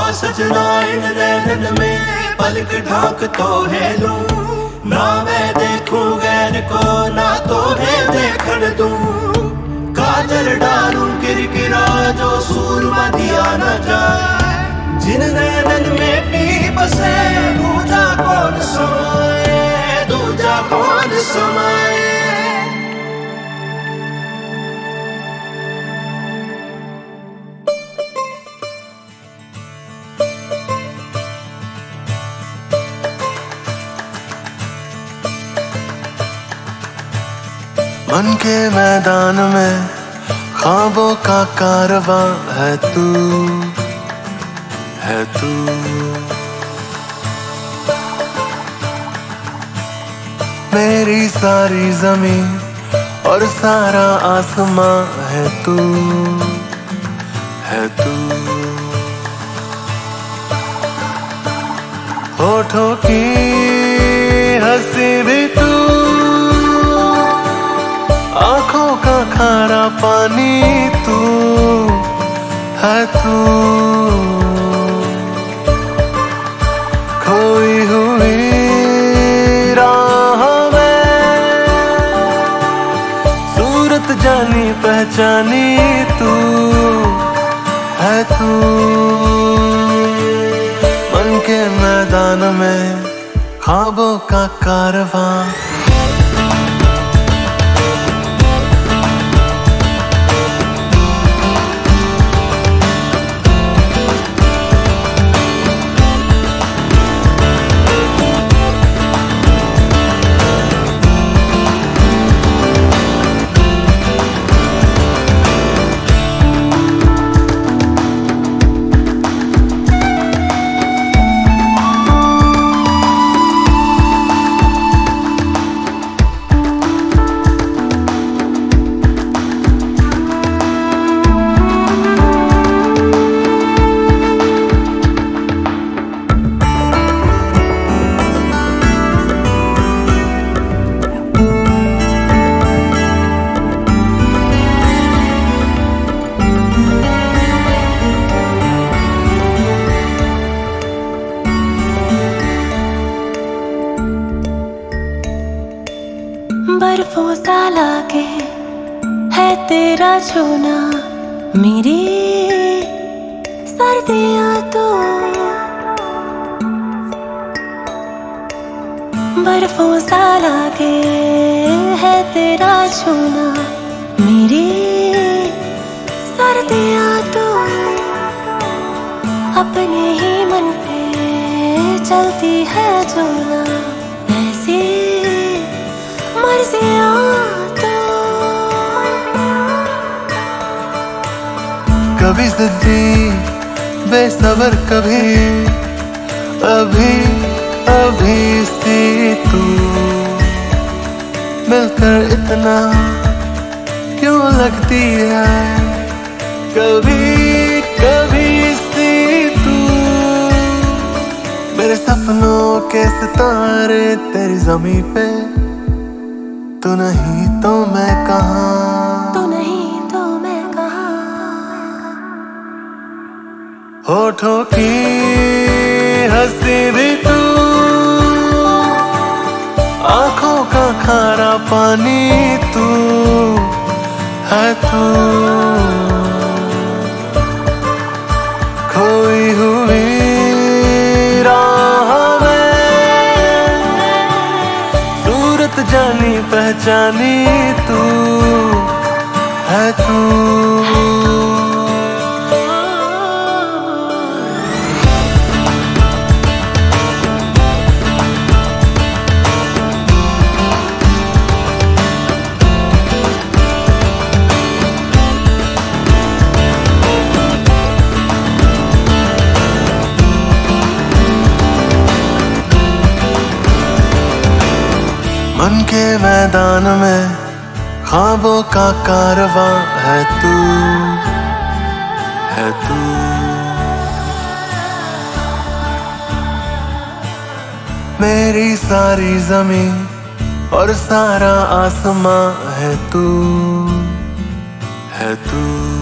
सजना इन नैनन में पलक ढाक तो है लूं, ना मैं देखूं गैर को ना तो है देखन दूं। काजल डालूं किरकिरा जो सूरमा दिया न जाए, जिन नैनन में पी बसे दूजा कौन समाए, दूजा कौन समाए। मन के मैदान में ख्वाबों का कारवां है तू, है तू। मेरी सारी जमीन और सारा आसमां है तू, है तू। होठों की हंसी भी तू, आँखों का खारा पानी तू, है तू। खोई हुई राह में सूरत जानी पहचानी तू, है तू। मन के मैदान में ख्वाबों का कारवां। बर्फों सा लागे है तेरा छूना, मेरी सर्दियाँ तो बर्फों सा लागे है तेरा छूना, मेरी सर्दियाँ तो अपने ही मन पे चलती है जो ना, ऐसी मर्जियाँ तो। कभी जिद्दी बेसब्र कभी अभी अभी सी तू, मिलकर इतना क्यों लगती है कभी कभी सी तू। मेरे सपनों के सितारे तेरी ज़मीं पे, तू नहीं तो मैं कहाँ, तू नहीं तो मैं कहाँ। होठों की हंसी भी तू, आँखों का खारा पानी तू, है तू। खोई हुई राह में सूरत जानी पहचानी तू, है तू। मन के मैदान में ख्वाबों का कारवां है तू, है तू। मेरी सारी जमीन और सारा आसमां है तू, है तू।